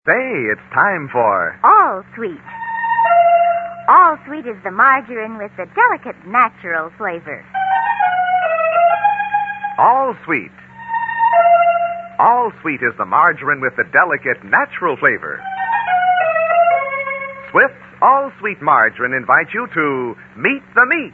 Say, it's time for... All Sweet. All Sweet is the margarine with the delicate natural flavor. All Sweet. All Sweet is the margarine with the delicate natural flavor. Swift's All Sweet margarine invites you to meet the meat.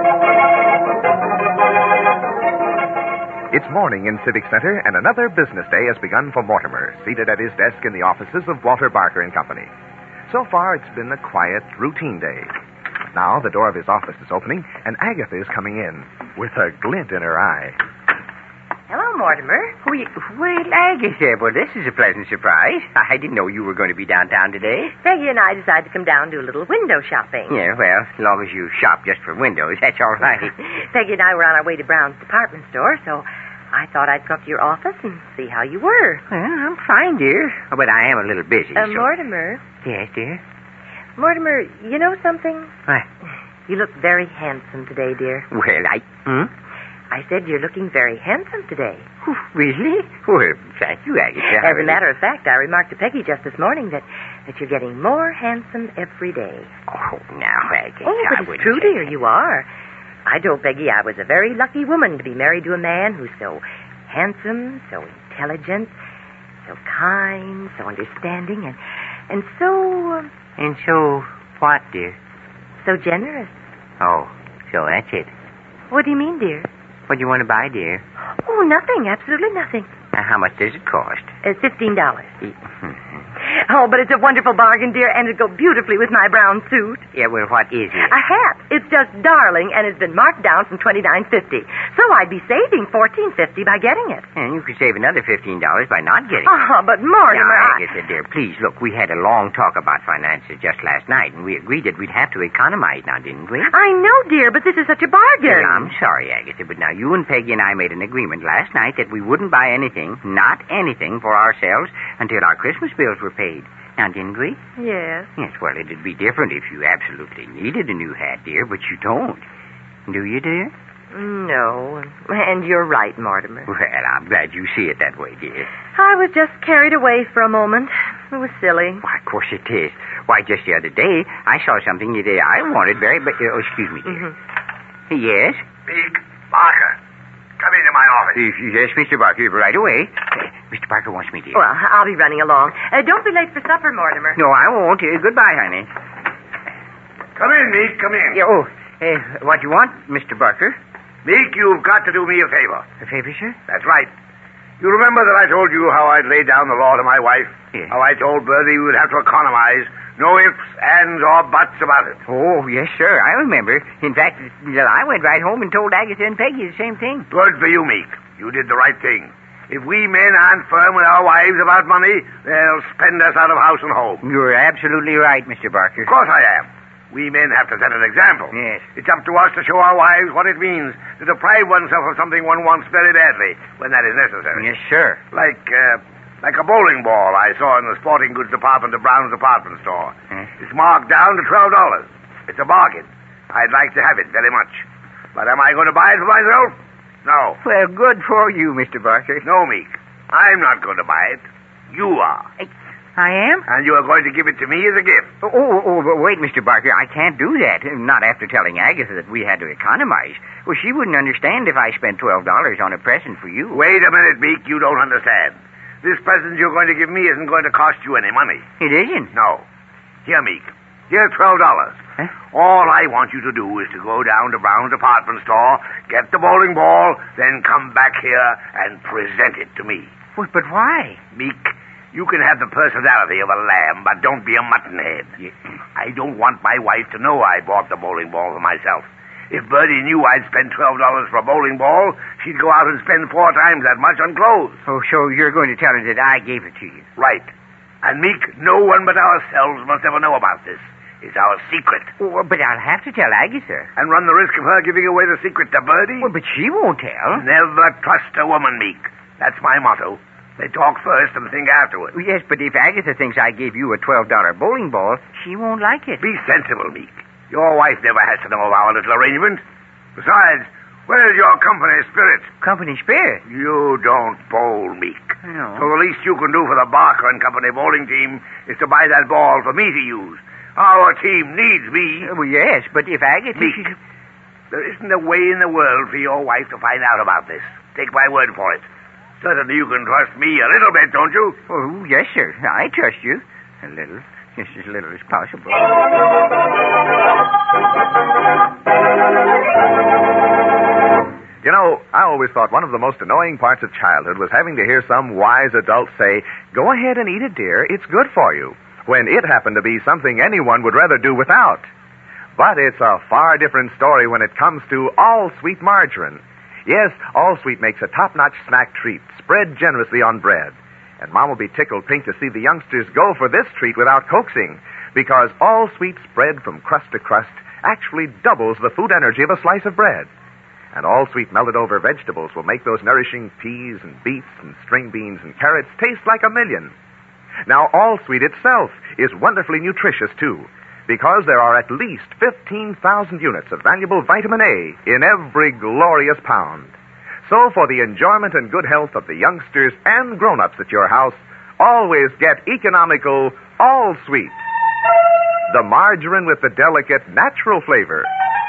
It's morning in Civic Center, and another business day has begun for Mortimer, seated at his desk in the offices of Walter Barker and Company. So far, it's been a quiet, routine day. Now, the door of his office is opening, and Agatha is coming in with a glint in her eye. Hello, Mortimer. Well, Agatha, well, this is a pleasant surprise. I didn't know you were going to be downtown today. Peggy and I decided to come down and do a little window shopping. Yeah, well, as long as you shop just for windows, that's all right. Peggy and I were on our way to Brown's department store, so I thought I'd come up to your office and see how you were. Well, I'm fine, dear. Oh, but I am a little busy, so... Mortimer. Yes, dear? Mortimer, you know something? What? You look very handsome today, dear. Well, I said you're looking very handsome today. Oh, really? Well, thank you, Agatha. As a matter of fact, I remarked to Peggy just this morning that you're getting more handsome every day. Oh, now, Agatha, but it's true, dear, you are. I told Peggy I was a very lucky woman to be married to a man who's so handsome, so intelligent, so kind, so understanding, and so... And so what, dear? So generous. Oh, so that's it. What do you mean, dear? What do you want to buy, dear? Oh, nothing. Absolutely nothing. How much does it cost? $15. Oh, but it's a wonderful bargain, dear, and it'll go beautifully with my brown suit. Yeah, well, what is it? A hat. It's just darling, and it's been marked down from $29.50. So I'd be saving $14.50 by getting it. And you could save another $15 by not getting it. Oh, but Mortimer, Now, Agatha, dear, please, look, we had a long talk about finances just last night, and we agreed that we'd have to economize now, didn't we? I know, dear, but this is such a bargain. Well, I'm sorry, Agatha, but now you and Peggy and I made an agreement last night that we wouldn't buy anything, not anything, for ourselves until our Christmas bills were paid. Now, didn't we? Yes. Yes, well, it'd be different if you absolutely needed a new hat, dear, but you don't. Do you, dear? No, and you're right, Mortimer. Well, I'm glad you see it that way, dear. I was just carried away for a moment. It was silly. Why, of course it is. Why, just the other day, I saw something that I wanted very... excuse me, dear. Yes? Meek Barker, come into my office. Yes, Mr. Barker, right away. Mr. Barker wants me, dear. Well, I'll be running along. Don't be late for supper, Mortimer. No, I won't. Goodbye, honey. Come in, Meek, come in. Yeah, what do you want, Mr. Barker? Meek, you've got to do me a favor. A favor, sir? That's right. You remember that I told you how I'd laid down the law to my wife? Yes. How I told Bertie we would have to economize. No ifs, ands, or buts about it. Oh, yes, sir. I remember. In fact, I went right home and told Agatha and Peggy the same thing. Good for you, Meek. You did the right thing. If we men aren't firm with our wives about money, they'll spend us out of house and home. You're absolutely right, Mr. Barker. Of course I am. We men have to set an example. Yes. It's up to us to show our wives what it means to deprive oneself of something one wants very badly when that is necessary. Yes, sir. Like a bowling ball I saw in the sporting goods department of Brown's department store. It's marked down to $12. It's a bargain. I'd like to have it very much. But am I going to buy it for myself? No. Well, good for you, Mr. Barker. No, Meek. I'm not going to buy it. You are. I am? And you are going to give it to me as a gift. But wait, Mr. Barker. I can't do that. Not after telling Agatha that we had to economize. Well, she wouldn't understand if I spent $12 on a present for you. Wait a minute, Meek. You don't understand. This present you're going to give me isn't going to cost you any money. It isn't? No. Here, Meek. Here's $12. Huh? All I want you to do is to go down to Brown's department store, get the bowling ball, then come back here and present it to me. But why? Meek, you can have the personality of a lamb, but don't be a muttonhead. Yeah. I don't want my wife to know I bought the bowling ball for myself. If Bertie knew I'd spend $12 for a bowling ball, she'd go out and spend 4 times that much on clothes. Oh, so you're going to tell her that I gave it to you? Right. And, Meek, no one but ourselves must ever know about this. It's our secret. Oh, but I'll have to tell Agatha. And run the risk of her giving away the secret to Bertie? Well, but she won't tell. Never trust a woman, Meek. That's my motto. They talk first and think afterwards. Yes, but if Agatha thinks I gave you a $12 bowling ball, she won't like it. Be sensible, Meek. Your wife never has to know of our little arrangement. Besides, Where's your company spirit? Company spirit? You don't bowl, Meek. No. So the least you can do for the Barker and Company bowling team is to buy that ball for me to use. Our team needs me. Well, yes, but if Agatha... Meek, there isn't a way in the world for your wife to find out about this. Take my word for it. Certainly you can trust me a little bit, don't you? Oh, yes, sir. I trust you. A little. Just as little as possible. You know, I always thought one of the most annoying parts of childhood was having to hear some wise adult say, "Go ahead and eat it, dear. It's good for you," when it happened to be something anyone would rather do without. But it's a far different story when it comes to all-sweet margarine. Yes, all-sweet makes a top-notch snack treat, spread generously on bread. And Mom will be tickled pink to see the youngsters go for this treat without coaxing, because all-sweet spread from crust to crust actually doubles the food energy of a slice of bread. And all-sweet melted-over vegetables will make those nourishing peas and beets and string beans and carrots taste like a million. Now, all-sweet itself is wonderfully nutritious, too, because there are at least 15,000 units of valuable vitamin A in every glorious pound. So, for the enjoyment and good health of the youngsters and grown-ups at your house, always get economical all-sweet. The margarine with the delicate natural flavor.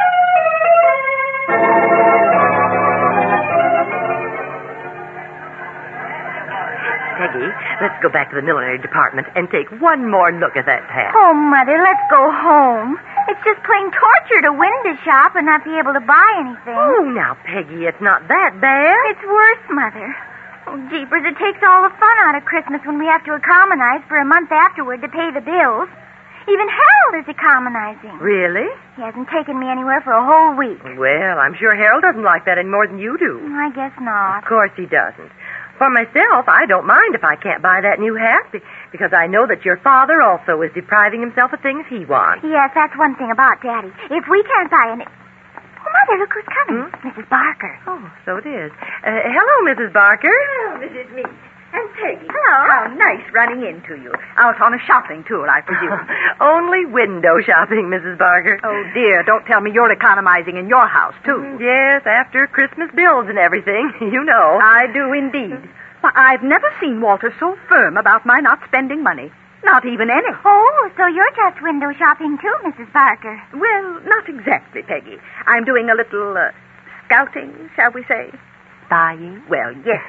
Peggy, let's go back to the millinery department and take one more look at that hat. Oh, Mother, let's go home. It's just plain torture to window shop and not be able to buy anything. Oh, now, Peggy, it's not that bad. It's worse, Mother. Oh, jeepers, it takes all the fun out of Christmas when we have to economize for a month afterward to pay the bills. Even Harold is economizing. Really? He hasn't taken me anywhere for a whole week. Well, I'm sure Harold doesn't like that any more than you do. I guess not. Of course he doesn't. For myself, I don't mind if I can't buy that new hat because I know that your father also is depriving himself of things he wants. Yes, that's one thing about Daddy. If we can't buy any... Oh, Mother, look who's coming. Mrs. Barker. Oh, so it is. Hello, Mrs. Barker. Hello, Mrs. Meek. And Peggy. Hello. How nice running into you. Out on a shopping tour, I presume. Only window shopping, Mrs. Barker. Oh, dear, don't tell me you're economizing in your house, too. Yes, after Christmas bills and everything, you know. I do indeed. Why, I've never seen Walter so firm about my not spending money. Not even any. Oh, so you're just window shopping too, Mrs. Barker. Well, not exactly, Peggy. I'm doing a little scouting, shall we say? Buying? Well, yes.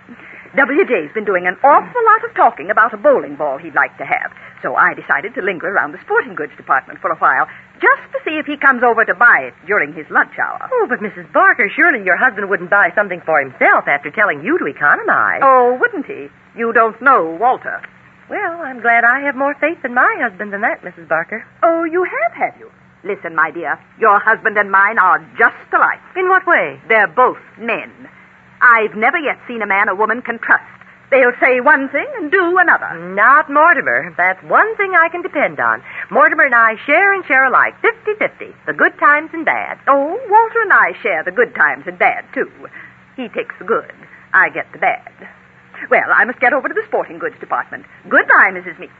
W.J.'s been doing an awful lot of talking about a bowling ball he'd like to have. So I decided to linger around the sporting goods department for a while, just to see if he comes over to buy it during his lunch hour. Oh, but Mrs. Barker, surely your husband wouldn't buy something for himself after telling you to economize. Oh, wouldn't he? You don't know Walter. Well, I'm glad I have more faith in my husband than that, Mrs. Barker. Oh, you have you? Listen, my dear, your husband and mine are just alike. In what way? They're both men. I've never yet seen a man a woman can trust. They'll say one thing and do another. Not Mortimer. That's one thing I can depend on. Mortimer and I share and share alike, 50-50, the good times and bad. Oh, Walter and I share the good times and bad, too. He takes the good. I get the bad. Well, I must get over to the sporting goods department. Goodbye, Mrs. Meek.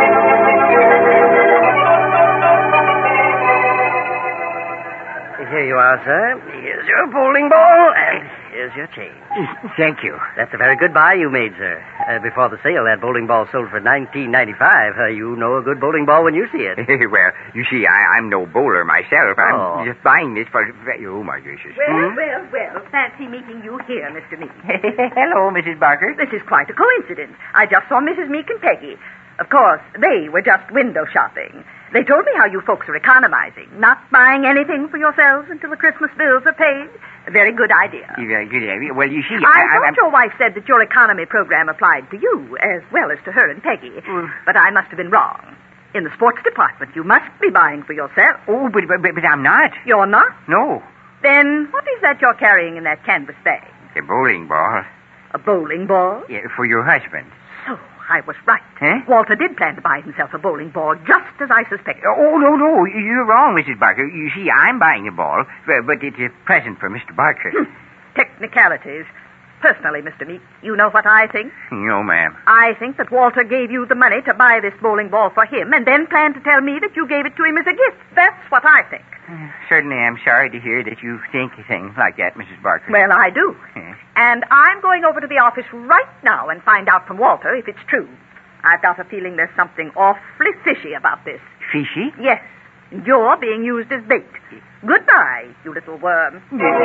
Here you are, sir. Here's your bowling ball, and here's your change. Thank you. That's a very good buy you made, sir. Before the sale, that bowling ball sold for $19.95. You know a good bowling ball when you see it. Well, you see, I'm no bowler myself. Oh. I'm just buying this for... Oh, my gracious. Well. Fancy meeting you here, Mr. Meek. Hello, Mrs. Barker. This is quite a coincidence. I just saw Mrs. Meek and Peggy. Of course, they were just window shopping. They told me how you folks are economizing, not buying anything for yourselves until the Christmas bills are paid. A very good idea. Well, you see... I thought your wife said that your economy program applied to you as well as to her and Peggy. But I must have been wrong. In the sports department, you must be buying for yourself. Oh, but I'm not. You're not? No. Then what is that you're carrying in that canvas bag? A bowling ball. A bowling ball? Yeah, for your husband. So, I was right. Huh? Walter did plan to buy himself a bowling ball, just as I suspected. Oh, no. You're wrong, Mrs. Barker. You see, I'm buying a ball, but it's a present for Mr. Barker. Technicalities. Personally, Mr. Meek, you know what I think? No, ma'am. I think that Walter gave you the money to buy this bowling ball for him and then planned to tell me that you gave it to him as a gift. That's what I think. Certainly, I'm sorry to hear that you think things like that, Mrs. Barker. Well, I do. Yes. And I'm going over to the office right now and find out from Walter if it's true. I've got a feeling there's something awfully fishy about this. Fishy? Yes. You're being used as bait. Goodbye, you little worm.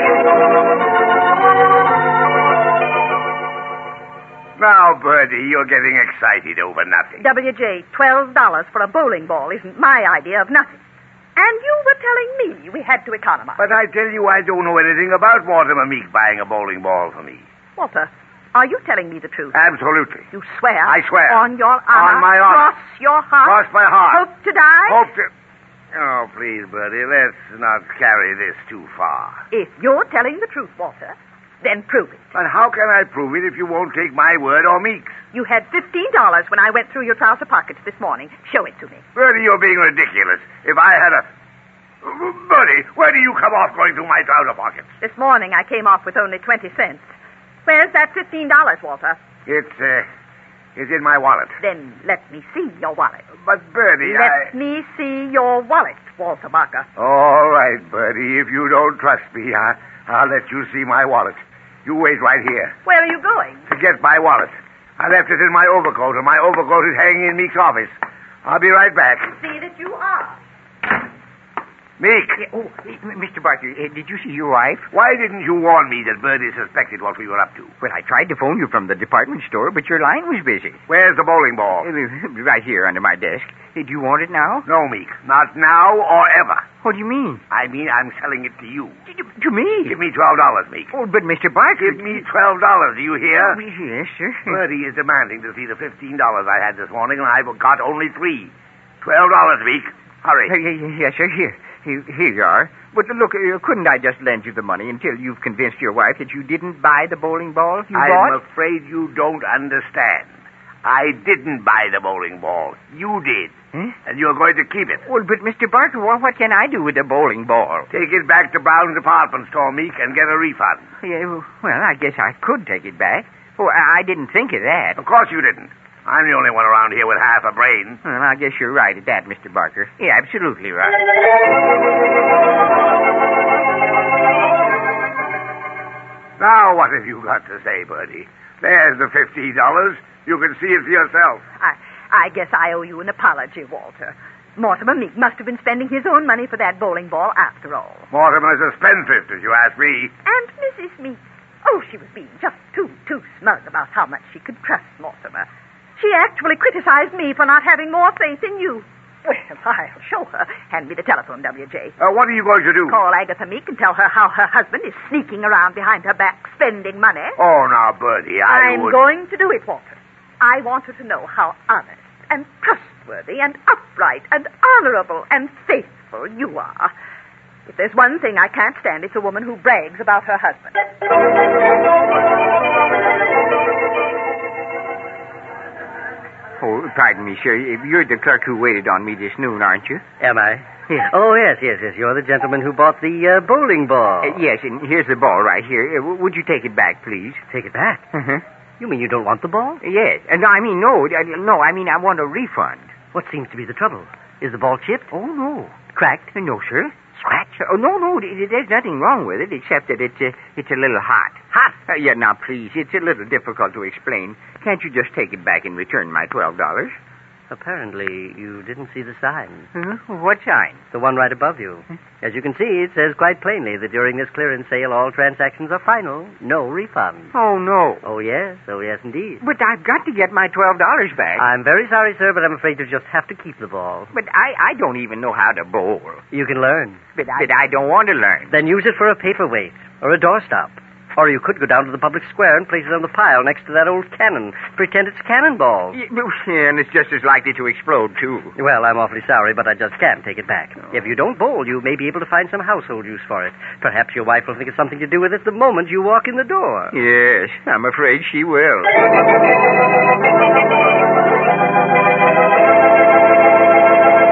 Now, Bertie, you're getting excited over nothing. WJ, $12 for a bowling ball isn't my idea of nothing. And you were telling me we had to economize. But I tell you, I don't know anything about Mortimer Meek buying a bowling ball for me. Walter, are you telling me the truth? Absolutely. You swear? I swear. On your honor? On my honor. Cross your heart? Cross my heart. Hope to die? Hope to... Oh, please, Bertie, let's not carry this too far. If you're telling the truth, Walter, then prove it. But how can I prove it if you won't take my word or Meek's? You had $15 when I went through your trouser pockets this morning. Show it to me. Bertie, you're being ridiculous. If I had a... Bertie, where do you come off going through my trouser pockets? This morning I came off with only 20 cents. Where's that $15, Walter? It's in my wallet. Then let me see your wallet. But, Bertie, Let me see your wallet, Walter Barker. All right, Bertie, if you don't trust me, I'll let you see my wallet. You wait right here. Where are you going? To get my wallet. I left it in my overcoat, and my overcoat is hanging in Meek's office. I'll be right back. See that you are. Meek! Mr. Barker, did you see your wife? Why didn't you warn me that Bertie suspected what we were up to? Well, I tried to phone you from the department store, but your line was busy. Where's the bowling ball? Right here under my desk. Do you want it now? No, Meek. Not now or ever. What do you mean? I mean, I'm selling it to you. To me? Give me $12, Meek. Oh, but Mr. Barker... Give me $12, do you hear? Oh, yes, sir. Bertie is demanding to see the $15 I had this morning, and I've got only $3. $12, Meek. Hurry. Yes, sir. Here you are. But look, couldn't I just lend you the money until you've convinced your wife that you didn't buy the bowling ball you bought? I'm afraid you don't understand. I didn't buy the bowling ball. You did. Huh? And you're going to keep it. Well, but Mr. Barker, what can I do with the bowling ball? Take it back to Brown's department store, Meek, and get a refund. Yeah, well, I guess I could take it back. Oh, I didn't think of that. Of course you didn't. I'm the only one around here with half a brain. Well, I guess you're right at that, Mr. Barker. Yeah, absolutely right. Now, what have you got to say, Bertie? There's the $50. You can see it for yourself. I guess I owe you an apology, Walter. Mortimer Meek must have been spending his own money for that bowling ball after all. Mortimer's a spendthrift, if you ask me. And Mrs. Meek. Oh, she was being just too smug about how much she could trust Mortimer. She actually criticized me for not having more faith in you. Well, I'll show her. Hand me the telephone, W.J. What are you going to do? Call Agatha Meek and tell her how her husband is sneaking around behind her back spending money. Oh, now, Bertie, I'm going to do it, Walter. I want her to know how honest and trustworthy and upright and honorable and faithful you are. If there's one thing I can't stand, it's a woman who brags about her husband. Oh, pardon me, sir. You're the clerk who waited on me this noon, aren't you? Am I? Yeah. Oh, yes. You're the gentleman who bought the bowling ball. Yes, and here's the ball right here. Would you take it back, please? Take it back? Uh-huh. You mean you don't want the ball? Yes. No, I mean, no. I mean, I want a refund. What seems to be the trouble? Is the ball chipped? Oh, no. Cracked? No, sir. Scratched? Oh, no. There's nothing wrong with it, except that it's a little hot. Hot? Yeah, now, please. It's a little difficult to explain. Can't you just take it back and return my $12? Apparently, you didn't see the sign. Huh? What sign? The one right above you. As you can see, it says quite plainly that during this clearance sale, all transactions are final. No refund. Oh, no. Oh, yes, indeed. But I've got to get my $12 back. I'm very sorry, sir, but I'm afraid you'll just have to keep the ball. But I don't even know how to bowl. You can learn. But I don't want to learn. Then use it for a paperweight or a doorstop. Or you could go down to the public square and place it on the pile next to that old cannon. Pretend it's cannonballs. Yeah, and it's just as likely to explode, too. Well, I'm awfully sorry, but I just can't take it back. No. If you don't bowl, you may be able to find some household use for it. Perhaps your wife will think it's something to do with it the moment you walk in the door. Yes, I'm afraid she will.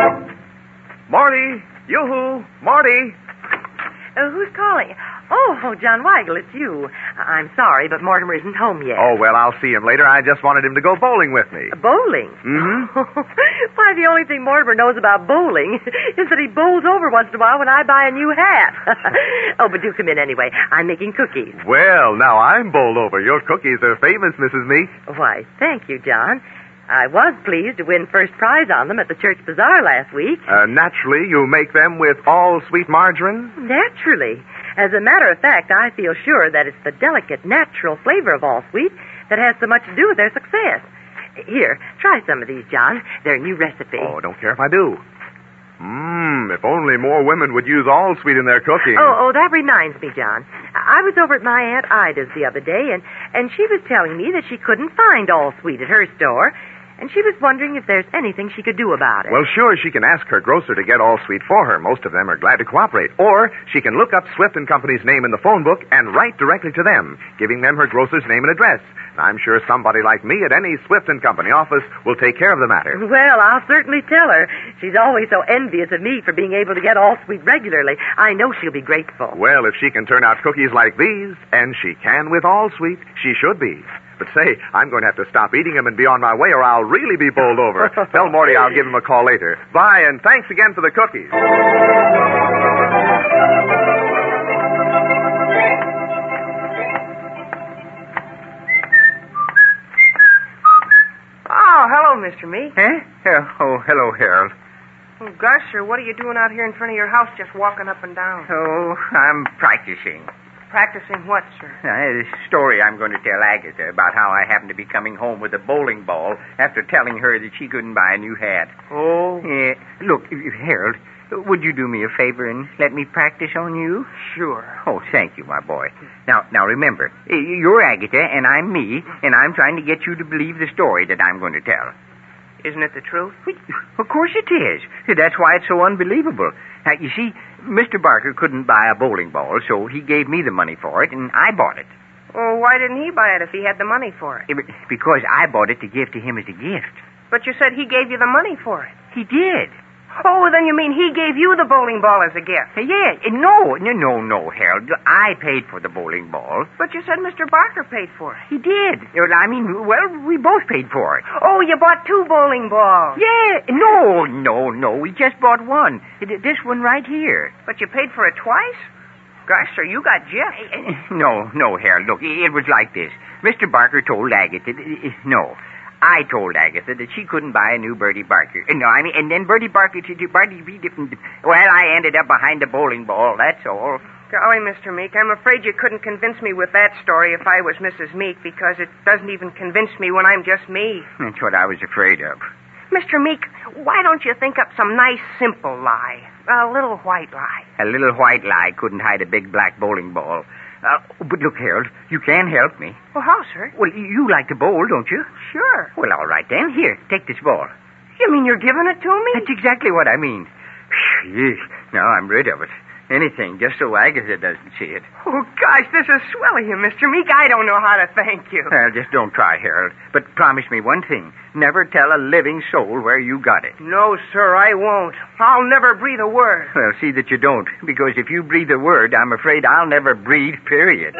Marty! Yoo-hoo! Marty! Who's calling? Oh, Oh, John Weigel, it's you. I'm sorry, but Mortimer isn't home yet. Oh, well, I'll see him later. I just wanted him to go bowling with me. Bowling? Mm-hmm. Why, the only thing Mortimer knows about bowling is that he bowls over once in a while when I buy a new hat. Oh, but do come in anyway. I'm making cookies. Well, now I'm bowled over. Your cookies are famous, Mrs. Meek. Why, thank you, John. I was pleased to win first prize on them at the church bazaar last week. Naturally, you make them with all sweet margarine? Naturally. As a matter of fact, I feel sure that it's the delicate, natural flavor of all sweet that has so much to do with their success. Here, try some of these, John. They're a new recipe. Oh, don't care if I do. If only more women would use all sweet in their cooking. Oh, that reminds me, John. I was over at my Aunt Ida's the other day, and she was telling me that she couldn't find all sweet at her store, and she was wondering if there's anything she could do about it. Well, sure, she can ask her grocer to get all sweet for her. Most of them are glad to cooperate. Or she can look up Swift & Company's name in the phone book and write directly to them, giving them her grocer's name and address. I'm sure somebody like me at any Swift & Company office will take care of the matter. Well, I'll certainly tell her. She's always so envious of me for being able to get all sweet regularly. I know she'll be grateful. Well, if she can turn out cookies like these, and she can with all sweet, she should be. But say, I'm going to have to stop eating them and be on my way, or I'll really be bowled over. Tell Morty I'll give him a call later. Bye, and thanks again for the cookies. Oh, hello, Mr. Meek. Oh, hello, Harold. Oh, gosh, sir, what are you doing out here in front of your house just walking up and down? Oh, I'm practicing. Practicing what, sir? The story I'm going to tell Agatha about how I happened to be coming home with a bowling ball after telling her that she couldn't buy a new hat. Oh? Yeah. Look, Harold, would you do me a favor and let me practice on you? Sure. Oh, thank you, my boy. Now remember, you're Agatha and I'm me, and I'm trying to get you to believe the story that I'm going to tell. Isn't it the truth? Of course it is. That's why it's so unbelievable. Now, you see, Mr. Barker couldn't buy a bowling ball, so he gave me the money for it, and I bought it. Well, why didn't he buy it if he had the money for it? Because I bought it to give to him as a gift. But you said he gave you the money for it. He did. Oh, then you mean he gave you the bowling ball as a gift? Yeah. No, Harold. I paid for the bowling ball. But you said Mr. Barker paid for it. He did. I mean, we both paid for it. Oh, you bought 2 bowling balls. Yeah. No. We just bought one. This one right here. But you paid for it twice? Gosh, sir, you got gypped. No, Harold. Look, it was like this. Mr. Barker told Agatha... I told Agatha that she couldn't buy a new Bertie Barker. And then Bertie Barker... Well, I ended up behind the bowling ball, that's all. Golly, Mr. Meek, I'm afraid you couldn't convince me with that story if I was Mrs. Meek, because it doesn't even convince me when I'm just me. That's what I was afraid of. Mr. Meek, why don't you think up some nice, simple lie? A little white lie. A little white lie couldn't hide a big black bowling ball. But look, Harold, you can help me. Well, how, sir? Well, you like to bowl, don't you? Sure. Well, all right then. Here, take this ball. You mean you're giving it to me? That's exactly what I mean. Phew, now I'm rid of it. Anything, just so Agatha doesn't see it. Oh, gosh, this is swell of you, Mr. Meek. I don't know how to thank you. Well, just don't try, Harold. But promise me one thing. Never tell a living soul where you got it. No, sir, I won't. I'll never breathe a word. Well, see that you don't. Because if you breathe a word, I'm afraid I'll never breathe, period.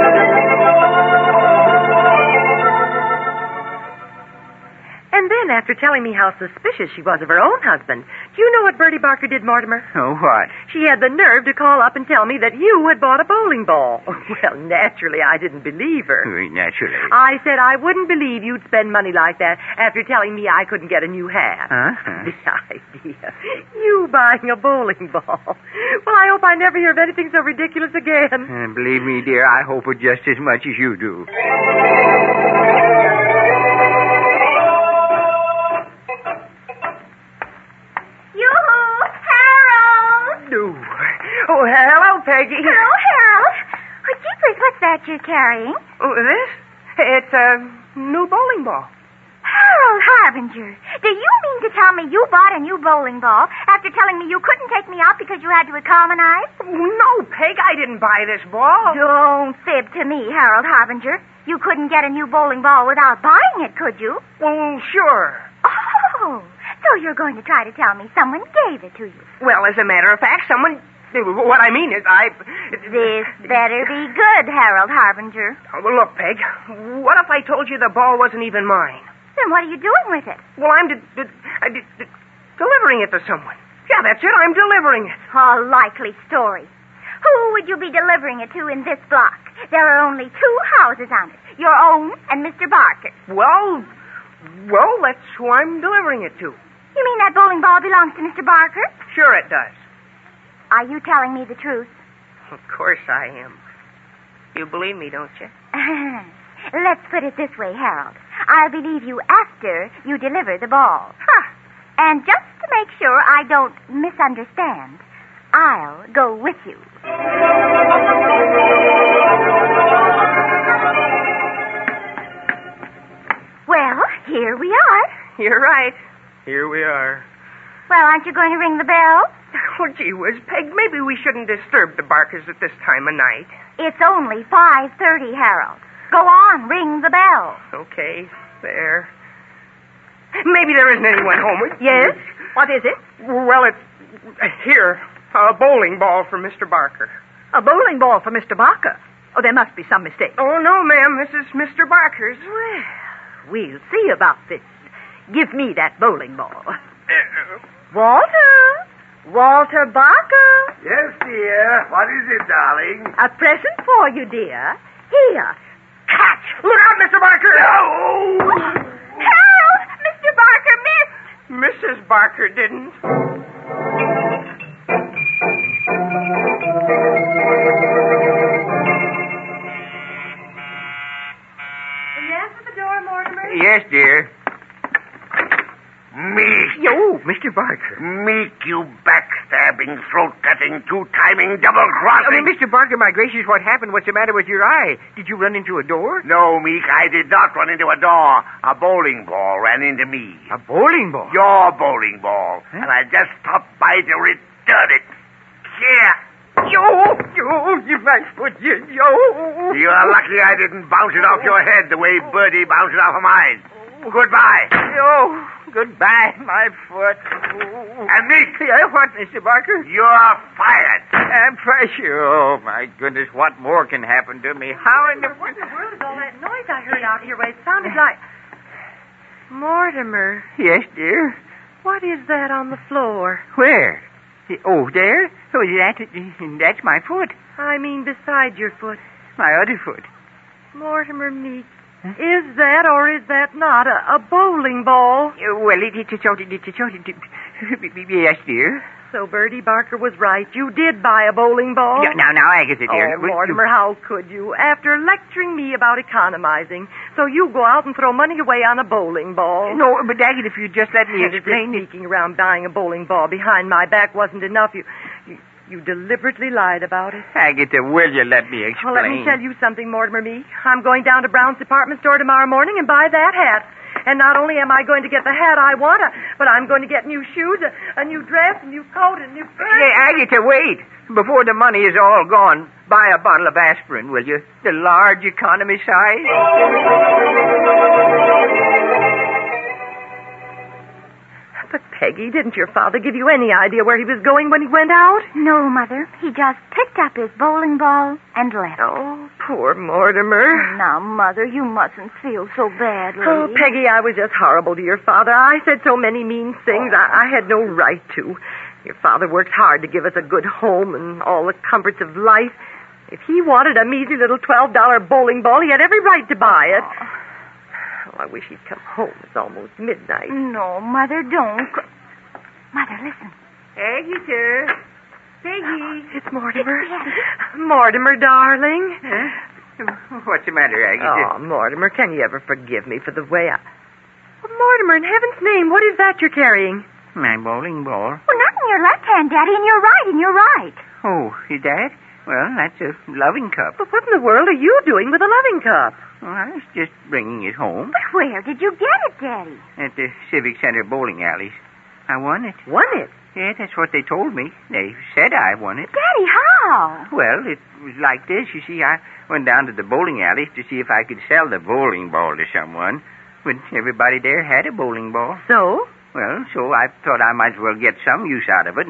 And then, after telling me how suspicious she was of her own husband, do you know what Bertie Barker did, Mortimer? Oh, what? She had the nerve to call up and tell me that you had bought a bowling ball. Well, naturally, I didn't believe her. Naturally. I said I wouldn't believe you'd spend money like that after telling me I couldn't get a new hat. Uh-huh. The idea. You buying a bowling ball. Well, I hope I never hear of anything so ridiculous again. Believe me, dear, I hope it just as much as you do. Oh, hello, Peggy. Hello, Harold. Oh, jeepers, what's that you're carrying? Oh, this? It's a new bowling ball. Harold Harbinger, do you mean to tell me you bought a new bowling ball after telling me you couldn't take me out because you had to economize? Oh, no, Peg, I didn't buy this ball. Don't fib to me, Harold Harbinger. You couldn't get a new bowling ball without buying it, could you? Well, sure. Oh, so you're going to try to tell me someone gave it to you. Well, as a matter of fact, someone What I mean is, This better be good, Harold Harbinger. Oh, well, look, Peg, what if I told you the ball wasn't even mine? Then what are you doing with it? Well, I'm delivering it to someone. Yeah, that's it. I'm delivering it. A likely story. Who would you be delivering it to in this block? There are only 2 houses on it. Your own and Mr. Barker's. Well, that's who I'm delivering it to. You mean that bowling ball belongs to Mr. Barker? Sure it does. Are you telling me the truth? Of course I am. You believe me, don't you? Let's put it this way, Harold. I'll believe you after you deliver the ball. Huh. And just to make sure I don't misunderstand, I'll go with you. Well, here we are. You're right. Here we are. Well, aren't you going to ring the bell? Oh, gee whiz, Peg, maybe we shouldn't disturb the Barkers at this time of night. It's only 5:30, Harold. Go on, ring the bell. Okay, there. Maybe there isn't anyone home. Yes? What is it? Well, it's here. A bowling ball for Mr. Barker. A bowling ball for Mr. Barker. Oh, there must be some mistake. Oh, no, ma'am. This is Mr. Barker's. Well, we'll see about this. Give me that bowling ball. Walter Barker. Yes, dear. What is it, darling? A present for you, dear. Here. Catch! Look out, Mr. Barker! Oh! Harold! Mr. Barker missed! Mrs. Barker didn't. Will you answer the door, Mortimer? Yes, dear. Meek. Yo, Mr. Barker. Meek, you backstabbing, throat-cutting, two-timing, double-crossing. Mr. Barker, my gracious, what happened? What's the matter with your eye? Did you run into a door? No, Meek, I did not run into a door. A bowling ball ran into me. A bowling ball? Your bowling ball. Huh? And I just stopped by to return it. Here. Yo, you nice foot, yo. You're lucky I didn't bounce it off your head the way Bertie bounced it off of mine. Goodbye. Yo, goodbye, my foot. And Meek. Yeah, what, Mr. Barker? You're fired. Pressure. Oh, my goodness, what more can happen to me? How in the... What in the world is all that noise I heard out here? Well, it sounded like... Mortimer, Yes, dear? what is that on the floor? Where? Oh, there? Oh, that's my foot. I mean, beside your foot. My other foot. Mortimer Meek, is that or is that not a bowling ball? Well, it's yes, dear. So Bertie Barker was right. You did buy a bowling ball? Now, Agatha, dear. Oh, Mortimer, how could you? After lecturing me about economizing, so you go out and throw money away on a bowling ball. No, but Agatha, if you just let me explain it. Sneaking around buying a bowling ball behind my back wasn't enough. You deliberately lied about it. Agatha, will you let me explain? Well, let me tell you something, Mortimer Meek. I'm going down to Brown's department store tomorrow morning and buy that hat. And not only am I going to get the hat I want, but I'm going to get new shoes, a new dress, a new coat, a new purse. Hey, Agatha, wait. Before the money is all gone, buy a bottle of aspirin, will you? The large economy size. But, Peggy, didn't your father give you any idea where he was going when he went out? No, Mother. He just picked up his bowling ball and left. Oh, poor Mortimer. Now, Mother, you mustn't feel so badly. Oh, Peggy, I was just horrible to your father. I said so many mean things. I had no right to. Your father worked hard to give us a good home and all the comforts of life. If he wanted a measly little $12 bowling ball, he had every right to buy it. Oh, I wish he'd come home. It's almost midnight. No, Mother, don't. Mother, listen. Agatha. Peggy. It's Mortimer. Yes. Mortimer, darling. Huh? What's the matter, Agatha? Oh, Mortimer, can you ever forgive me for the way I... Oh, Mortimer, in heaven's name, what is that you're carrying? My bowling ball. Well, not in your left hand, Daddy. In your right. Oh, is that? Well, that's a loving cup. But what in the world are you doing with a loving cup? Well, I was just bringing it home But where did you get it, Daddy? at the Civic Center bowling alleys. I won it. Won it? Yeah, that's what they told me. They said I won it. Daddy, how? Well, it was like this. You see, I went down to the bowling alley to see if I could sell the bowling ball to someone. But everybody there had a bowling ball. So? Well, so I thought I might as well get some use out of it, and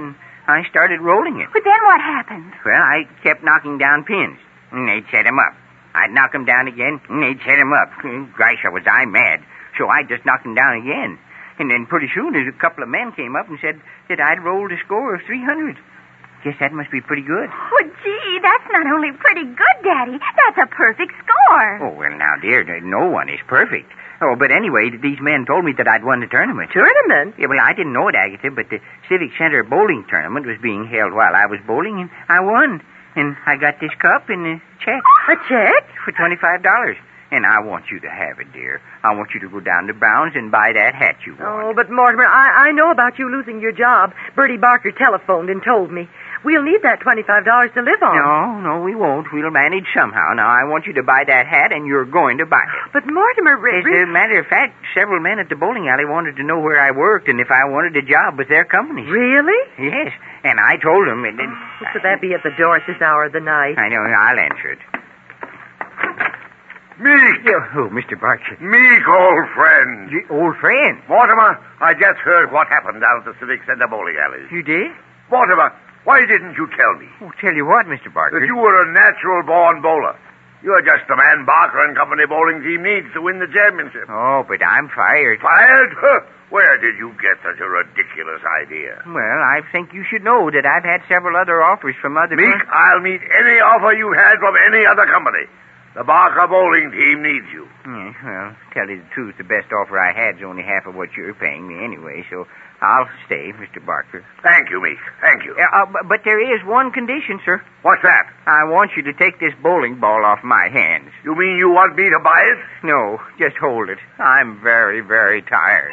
I started rolling it. But then what happened? Well, I kept knocking down pins, and they'd set 'em up. I'd knock 'em down again, and they'd set 'em up. Gosh, was I mad. So I just knocked 'em down again. And then pretty soon a couple of men came up and said that I'd rolled a score of 300. Guess that must be pretty good. Oh, gee, that's not only pretty good, Daddy. That's a perfect score. Oh, well, now, dear, no one is perfect. Oh, but anyway, these men told me that I'd won the tournament. Tournament? Yeah, well, I didn't know it, Agatha, but the Civic Center bowling tournament was being held while I was bowling, and I won. And I got this cup and a check. A check? For $25. And I want you to have it, dear. I want you to go down to Brown's and buy that hat you want. Oh, but Mortimer, I know about you losing your job. Bertie Barker telephoned and told me. We'll need that $25 to live on. No, we won't. We'll manage somehow. Now, I want you to buy that hat, and you're going to buy it. But Mortimer... As a matter of fact, several men at the bowling alley wanted to know where I worked and if I wanted a job with their company. Really? Yes, and I told them... And Could that be at the door at this hour of the night? I know. I'll answer it. Meek! Oh, Mr. Barker. Meek, old friend. Old friend? Mortimer, I just heard what happened down at the Civic Center bowling alley. You did? Mortimer, why didn't you tell me? Oh, tell you what, Mr. Barker. That you were a natural-born bowler. You're just the man Barker and Company bowling team needs to win the championship. Oh, but I'm fired. Fired? Huh. Where did you get such a ridiculous idea? Well, I think you should know that I've had several other offers from other... Meek, I'll meet any offer you had from any other company. The Barker bowling team needs you. Yeah, well, to tell you the truth, the best offer I had is only half of what you're paying me anyway, so I'll stay, Mr. Barker. Thank you, Meek. Thank you. But there is one condition, sir. What's that? I want you to take this bowling ball off my hands. You mean you want me to buy it? No, just hold it. I'm very, very tired.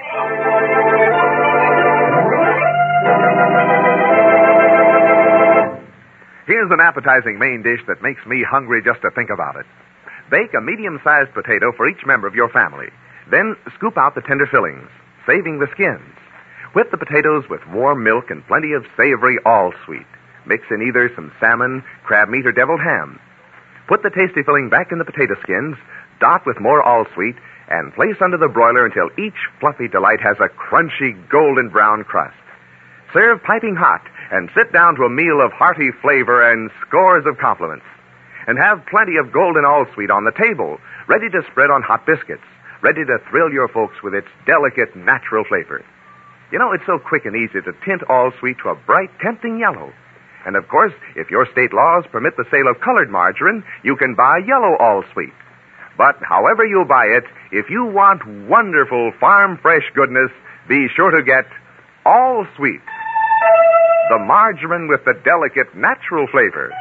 Here's an appetizing main dish that makes me hungry just to think about it. Bake a medium-sized potato for each member of your family. Then scoop out the tender fillings, saving the skins. Whip the potatoes with warm milk and plenty of savory all-sweet. Mix in either some salmon, crab meat, or deviled ham. Put the tasty filling back in the potato skins, dot with more all-sweet, and place under the broiler until each fluffy delight has a crunchy golden brown crust. Serve piping hot and sit down to a meal of hearty flavor and scores of compliments. And have plenty of golden all-sweet on the table, ready to spread on hot biscuits, ready to thrill your folks with its delicate, natural flavor. You know, it's so quick and easy to tint all-sweet to a bright, tempting yellow. And, of course, if your state laws permit the sale of colored margarine, you can buy yellow all-sweet. But however you buy it, if you want wonderful farm-fresh goodness, be sure to get all-sweet. The margarine with the delicate, natural flavor.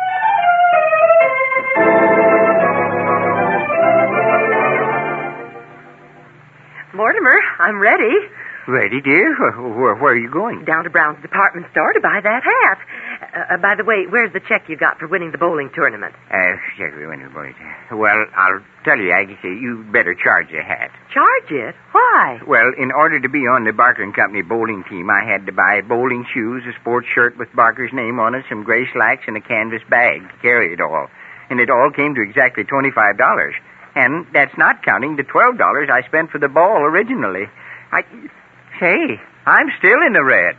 Mortimer, I'm ready. Ready, dear? Where are you going? Down to Brown's department store to buy that hat. By the way, where's the check you got for winning the bowling tournament? Well, I'll tell you, Agatha, you better charge the hat. Charge it? Why? Well, in order to be on the Barker and Company bowling team, I had to buy bowling shoes, a sports shirt with Barker's name on it, some gray slacks, and a canvas bag to carry it all. And it all came to exactly $25. And that's not counting the $12 I spent for the ball originally. Say, I'm still in the red.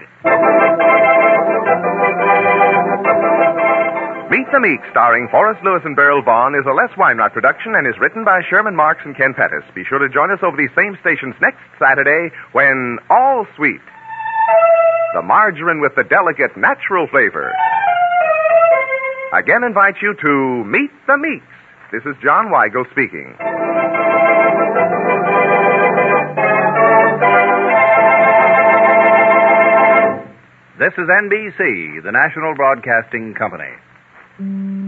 Meet the Meek, starring Forrest Lewis and Beryl Vaughn, is a Les Weinrott production and is written by Sherman Marks and Ken Pettis. Be sure to join us over these same stations next Saturday when All Sweet, the margarine with the delicate natural flavor, again invites you to Meet the Meeks. This is John Weigel speaking. This is NBC, the National Broadcasting Company.